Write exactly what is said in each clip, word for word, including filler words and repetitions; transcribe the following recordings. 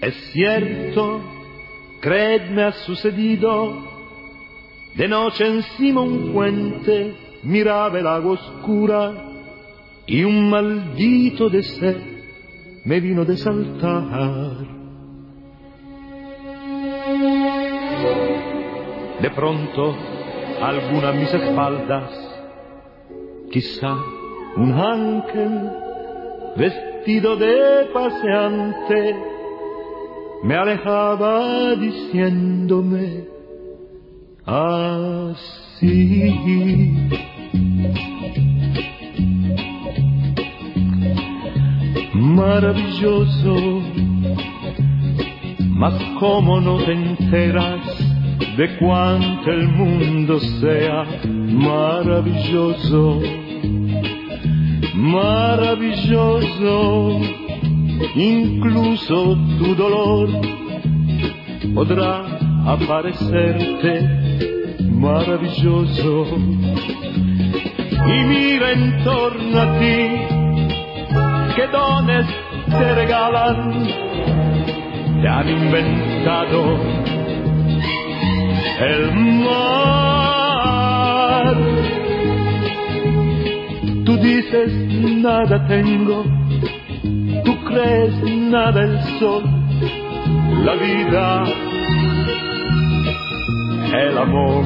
Es cierto, créedme, ha sucedido. De noche encima un puente miraba el agua oscura y un maldito deseo me vino de saltar. De pronto, alguna a mis espaldas, quizá un ángel vestido de paseante, me alejaba diciéndome así: maravilloso, mas como no te enteras de cuánto el mundo sea maravilloso, maravilloso, incluso tu dolor podrá aparecerte maravilloso. Y mira en torno a ti, qué dones te regalan, te han inventado el mar. Tú dices nada tengo, tú crees nada el sol, la vida, el amor.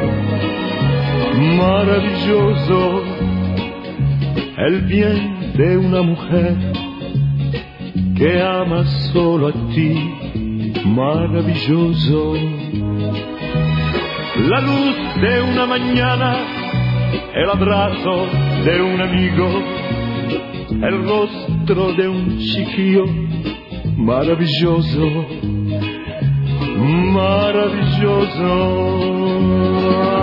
Maravilloso, el bien de una mujer que ama solo a ti. Maravilloso, la luz de una mañana, el abrazo de un amigo, el rostro de un chiquillo. Maravilloso, maravilloso.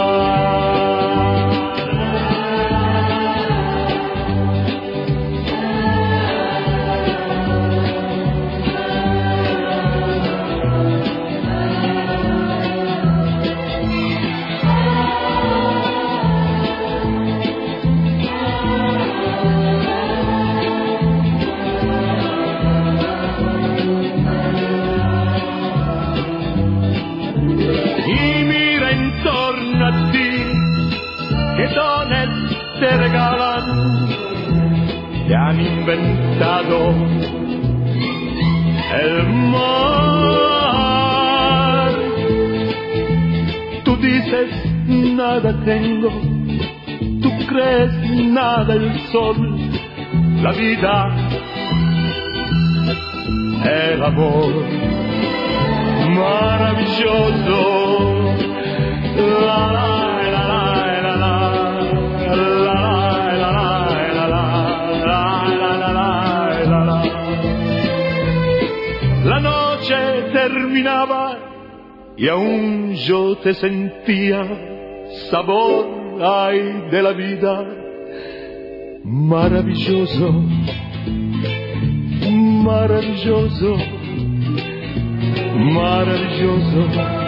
¿Qué dones te regalan? Te han inventado el mar. Tú dices nada tengo, tú crees nada el sol, la vida, el amor. Maravilloso, la la. La noche terminaba y aún yo te sentía sabor, ay, de la vida. Maravilloso, maravilloso, maravilloso.